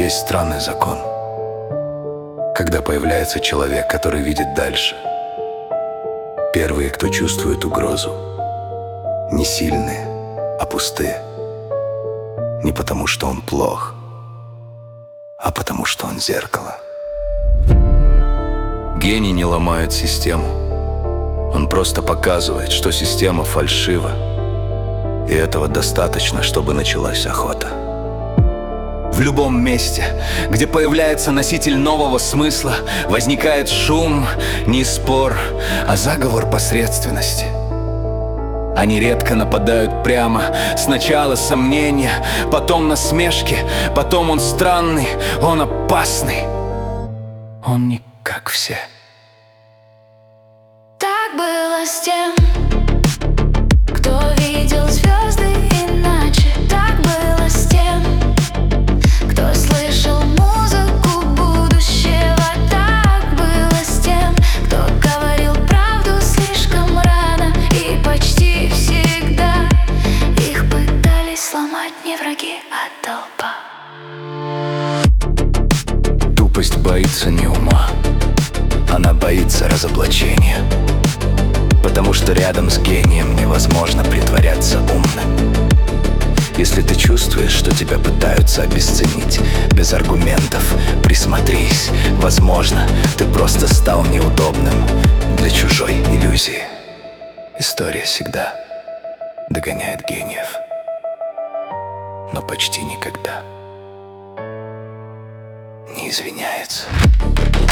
Есть странный закон. Когда появляется человек, который видит дальше, первые, кто чувствует угрозу, не сильные, а пустые. Не потому, что он плох, а потому, что он зеркало. Гений не ломает систему. Он просто показывает, что система фальшива. И этого достаточно, чтобы началась охота. В любом месте, где появляется носитель нового смысла, возникает шум, не спор, а заговор посредственности. Они редко нападают прямо. Сначала сомнения, потом насмешки, потом он странный, он опасный. Он не как все. Так было с тем, кто видел звезды иначе. Так было с тем, кто слышал музыку будущего. Так было с тем, кто говорил правду слишком рано. И почти всегда их пытались сломать не враги, а толпа. Тупость боится не ума, она боится разоблачения. Потому что рядом с гением невозможно притворяться умным. Если ты чувствуешь, что тебя пытаются обесценить без аргументов, присмотрись. Возможно, ты просто стал неудобным для чужой иллюзии. История всегда догоняет гениев, но почти никогда не извиняется.